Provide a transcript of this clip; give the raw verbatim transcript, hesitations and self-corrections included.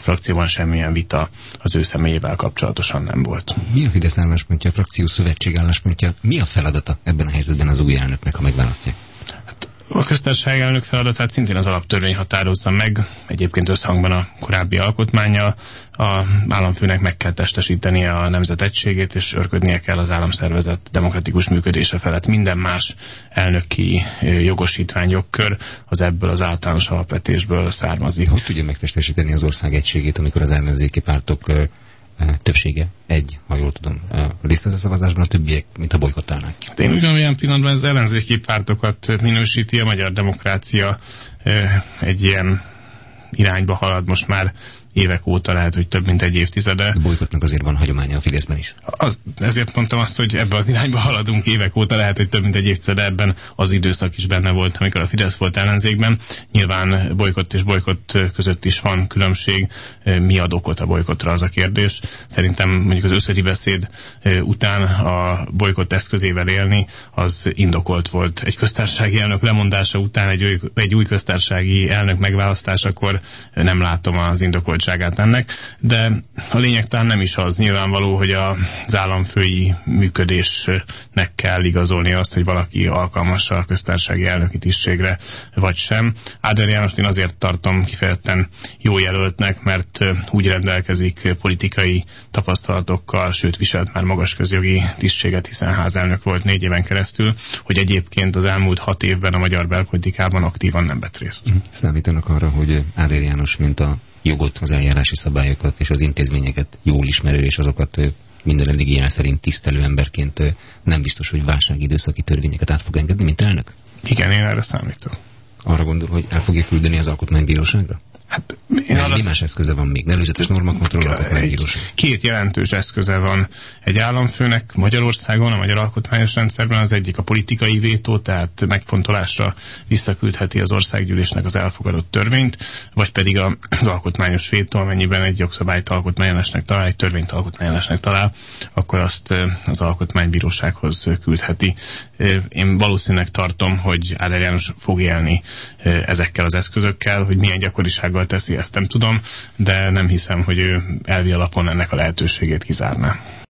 frakcióban semmilyen vita az ő személyével kapcsolatosan nem volt. Mi a Fidesz álláspontja, a frakció szövetség álláspontja? Mi a feladata ebben a helyzetben az új elnöknek, ha megválasztják? A köztársaság elnök feladatát szintén az alaptörvény határozza meg, egyébként összhangban a korábbi alkotmánnyal. A államfőnek meg kell testesítenie a nemzet egységét, és örködnie kell az államszervezet demokratikus működése felett. Minden más elnöki jogosítvány, jogkör az ebből az általános alapvetésből származik. Hogy tudja megtestesíteni az ország egységét, amikor az ellenzéki pártok többsége egy, ha jól tudom, részt vesz a szavazásban, a többiek, mint a bolykottálnák? Hát én ugyanolyan pillanatban az ellenzéki pártokat minősíti, a magyar demokrácia egy ilyen irányba halad most már évek óta, lehet, hogy több mint egy évtizede. A bolykottnak azért van hagyománya a Fideszben is. Az, ezért mondtam azt, hogy ebbe az irányba haladunk évek óta, lehet, hogy több mint egy évtizede, ebben az időszak is benne volt, amikor a Fidesz volt ellenzékben. Nyilván bolykott és bolykott között is van különbség. Mi ad okot a bolykottra, az a kérdés. Szerintem mondjuk az őszödi beszéd után a bolykott eszközével élni, az indokolt volt. Egy köztársasági elnök lemondása után egy új, egy új köztársasági elnök megválasztásakor nem látom az indokolt ennek, de a lényeg talán nem is az. Nyilvánvaló, hogy az államfői működésnek kell igazolni azt, hogy valaki alkalmas a köztársasági elnöki tisztségre, vagy sem. Áder Jánost én azért tartom kifejezetten jó jelöltnek, mert úgy rendelkezik politikai tapasztalatokkal, sőt viselt már magas közjogi tisztséget, hiszen házelnök volt négy éven keresztül, hogy egyébként az elmúlt hat évben a magyar belpolitikában aktívan nem vett részt. Számítanak arra, hogy Áder János, mint a jogot, az eljárási szabályokat és az intézményeket jól ismerő, és azokat minden eddigi jel szerint tisztelő emberként nem biztos, hogy válságidőszaki törvényeket át fog engedni, mint elnök? Igen, én erre számítok. Arra gondol, hogy el fogja küldeni az Alkotmánybíróságra? Hát, én mi más eszköze van még? Előzetes normakontroll, Alkotmánybíróság. Két jelentős eszköze van egy államfőnek Magyarországon, a magyar alkotmányos rendszerben. Az egyik a politikai vétó, tehát megfontolásra visszaküldheti az országgyűlésnek az elfogadott törvényt, vagy pedig az alkotmányos vétó, amennyiben egy jogszabályt alkotmányellenesnek talál, egy törvényt alkotmányellenesnek talál, akkor azt az Alkotmánybírósághoz küldheti. Én valószínűleg tartom, hogy Áder János fog élni ezekkel az eszközökkel, hogy milyen gyakorisággal teszi, ezt nem tudom, de nem hiszem, hogy ő elvi alapon ennek a lehetőségét kizárná.